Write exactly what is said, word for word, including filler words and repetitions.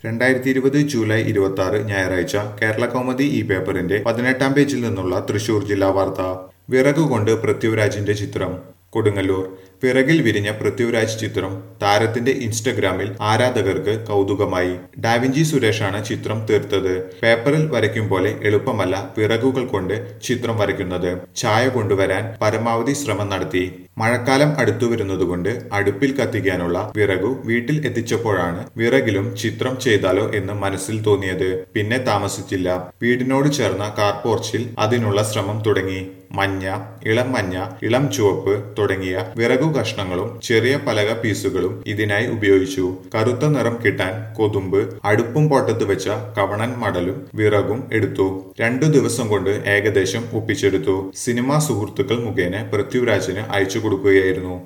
രണ്ടായിരത്തി ഇരുപത് ജൂലൈ ഇരുപത്തി ആറ് ഞായറാഴ്ച കേരള കൗമുദി ഈ പേപ്പറിന്റെ പതിനെട്ടാം പേജിൽ നിന്നുള്ള തൃശൂർ ജില്ലാ വാർത്ത. വിറകുകൊണ്ട് പൃഥ്വിരാജിന്റെ ചിത്രം. കൊടുങ്ങല്ലൂർ. വിറകിൽ വിരിഞ്ഞ പൃഥ്വിരാജ് ചിത്രം താരത്തിന്റെ ഇൻസ്റ്റഗ്രാമിൽ ആരാധകർക്ക് കൗതുകമായി. ഡാവിഞ്ചി സുരേഷാണ് ചിത്രം തീർത്തത്. പേപ്പറിൽ വരയ്ക്കും പോലെ എളുപ്പമല്ല വിറകുകൾ കൊണ്ട് ചിത്രം വരയ്ക്കുന്നത്. ഛായ കൊണ്ടുവരാൻ പരമാവധി ശ്രമം നടത്തി. മഴക്കാലം അടുത്തു വരുന്നതുകൊണ്ട് അടുപ്പിൽ കത്തിക്കാനുള്ള വിറകു വീട്ടിൽ എത്തിച്ചപ്പോഴാണ് വിറകിലും ചിത്രം ചെയ്താലോ എന്ന് മനസ്സിൽ തോന്നിയത്. പിന്നെ താമസിച്ചില്ല. വീടിനോട് ചേർന്ന കാർ പോർച്ചിൽ അതിനുള്ള ശ്രമം തുടങ്ങി. മഞ്ഞ, ഇളം മഞ്ഞ, ഇളം ചുവപ്പ് തുടങ്ങിയ വിറകു കഷ്ണങ്ങളും ചെറിയ പലക പീസുകളും ഇതിനായി ഉപയോഗിച്ചു. കറുത്ത നിറം കിട്ടാൻ കൊതുമ്പ്, അടുപ്പും പോട്ടത്ത് വെച്ച കവണൻ മടലും വിറകും എടുത്തു. രണ്ടു ദിവസം കൊണ്ട് ഏകദേശം ഒപ്പിച്ചെടുത്തു. സിനിമാ സുഹൃത്തുക്കൾ മുഖേന പൃഥ്വിരാജിന് അയച്ചു കൊടുക്കുകയായിരുന്നു.